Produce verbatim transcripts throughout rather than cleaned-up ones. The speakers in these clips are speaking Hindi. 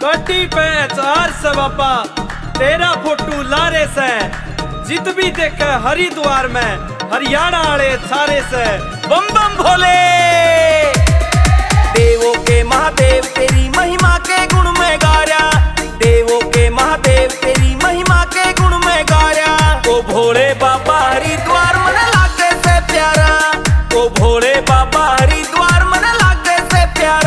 गाड़ी पे चार से बापा तेरा फोटो लारे से जित भी देखे हरिद्वार में हरियाणा आले छारे से बम बम भोले। देवों के महादेव तेरी महिमा के गुण में गाया, देवों के महादेव तेरी महिमा के गुण में गाया। ओ भोले बाबा हरिद्वार मन लागे से प्यारा, ओ भोले बाबा हरिद्वार मन लागे से प्यारा।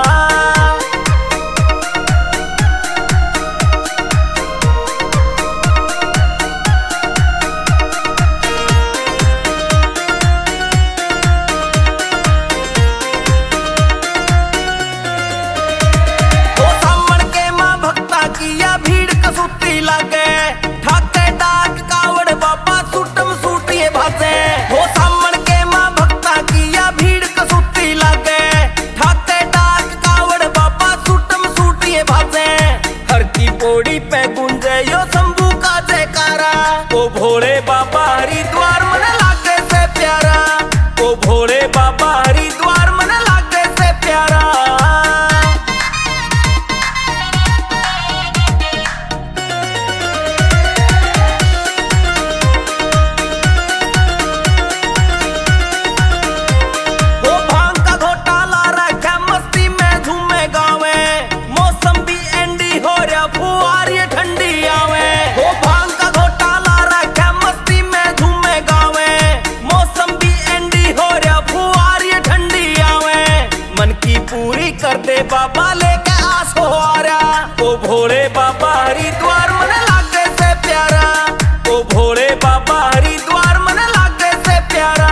लागे ठाके डाक कावड़ बाबा सूटम सूटिए भाजे, हो सामण के मां भक्ता किया भीड़ कसूती लागे। ठाके डाक कावड़ बाबा सूटम सूटिए भाजे, हर की पौड़ी पे गुंजे यो शंभू का जयकारा। ओ भोले बाबा हरिद्वार मन लागे से प्यारा, ओ भोले बाबा हरिद्वार मन लागे से प्यारा। पूरी कर दे बाबा लेके आस हो आ रहा। ओ भोले बाबा हरिद्वार मन लागे से प्यारा, ओ भोले बाबा हरिद्वार मन लागे से प्यारा।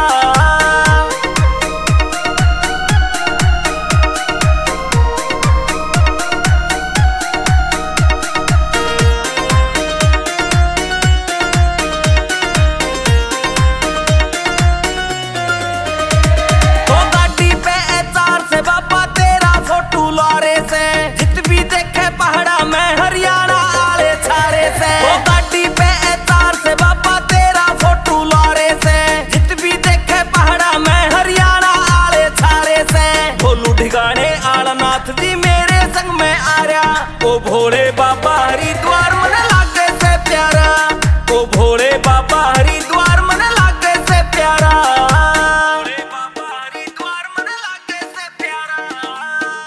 तो गाड़ी पे चार से बाबा लारे से जित भी देखे पहाड़ा में हरियाणा आले छारे से। वो गाड़ी पे तार से बाबा तेरा फोटो लारे से जित भी देखे पहाड़ा में हरियाणा आले छारे से। भोलू ढिगाने आलनाथ जी मेरे संग में आ रहा। ओ भोले बाबा हरिद्वार मन लागे से प्यारा, ओ भोले